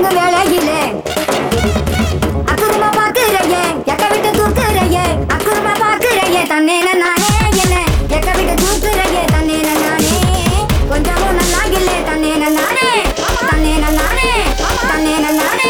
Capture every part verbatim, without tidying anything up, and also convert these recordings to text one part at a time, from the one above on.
தூங்கு வேலையிலே அக்குறமா பாக்குறையே எக்க விட்டு தூக்குறையே அக்குறமா பாக்குறையே தன்னே நானே என்ன எக்க விட்டு தூக்குறையே தன்னே நானே கொஞ்சமும் நல்லா இல்லை தன்னே நானே தன்னே நானே தன்னே நானே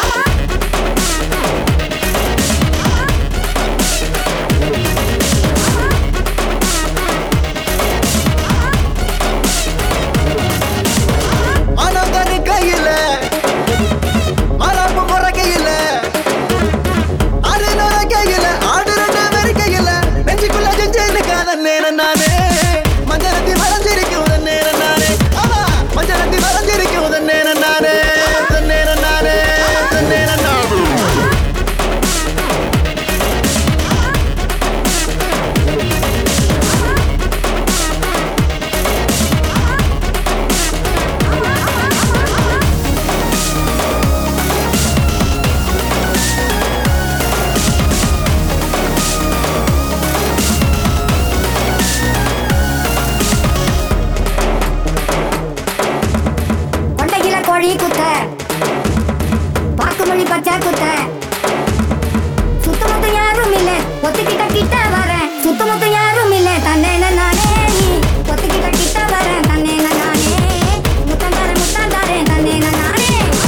கோழி குத்த பாக்குமொழி பச்சை குத்த சுத்தமொத்த யாரும் இல்ல ஒத்துக்கிட்ட கிட்ட வரேன் சுத்தமொத்த யாரும் இல்ல தன்னே நானே நீ ஒத்துக்கிட்ட கிட்ட வரேன் தன்னே நானே முத்தாந்தாரே முத்தாந்தாரே தன்னே நானே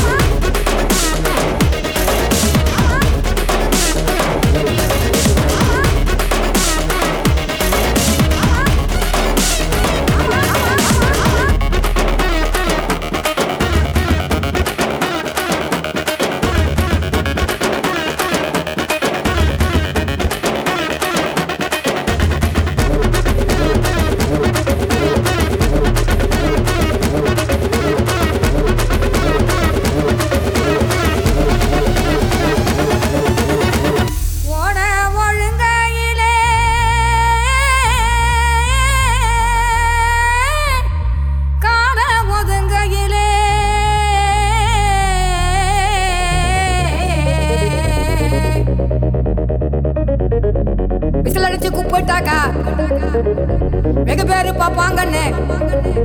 விசிலடிச்சு கூப்பிட்டாக்கா வெகு பேரு பாப்பாங்கன்னு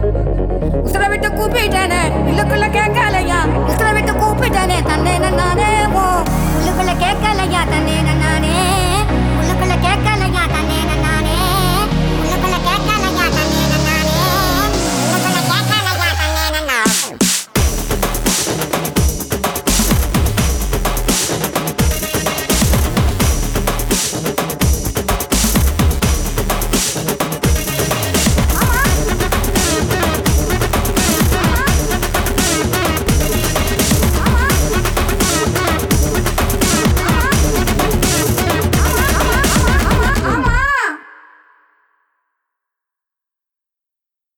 உசுர விட்டு கூப்பிட்டேனே இல்லக்குள்ள கேட்கலையா உசுர விட்டு கூப்பிட்டேனே தன்னே நானே